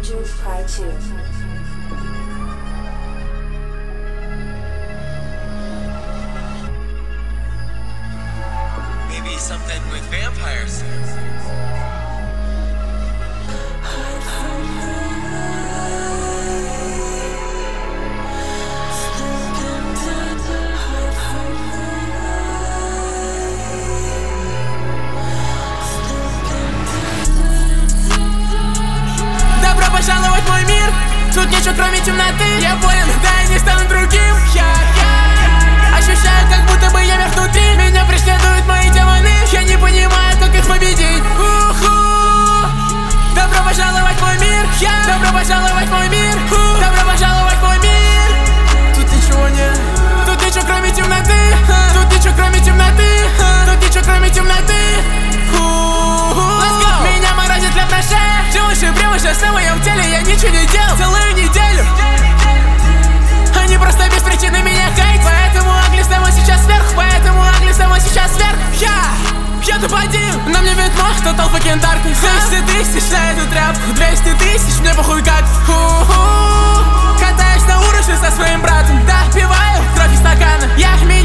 Angel Part 2. Maybe something with vampires. Добро пожаловать в мой мир. Тут ничего кроме темноты. Я болен, да я не стану другим. Я ощущаю, как будто бы я мертв внутри. Меня преследуют мои демоны. Я не понимаю, как их победить. Добро пожаловать в мой мир. Добро пожаловать в мой мир. Добро пожаловать в мой мир. Тут ничего нет. Тут ничего кроме темноты. Тут ничего кроме темноты. Тут ничего кроме темноты. Меня морозит лед на шее. Все выше превыше в моем теле. Я ничего не делал целую неделю. Они просто без причины меня хейтят. Поэтому Агли снова сейчас вверх. Поэтому Агли снова сейчас вверх. Я топ-1, на мне видно Total fucking darkness. 200 тысяч на эту тряпку. 200 тысяч, мне похуй как. Катаюсь на урыше со своим братом. Допиваю кровь из стакана. Я